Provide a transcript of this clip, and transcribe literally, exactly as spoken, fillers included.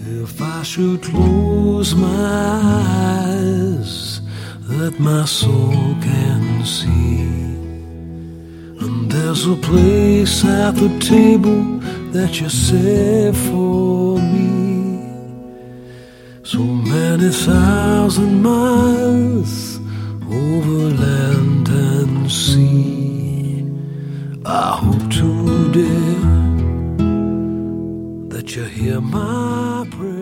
If I should close my eyes, that my soul can see, and there's a place at the table that you set for me. So many thousand miles over land and sea, I hope today that you hear my prayer.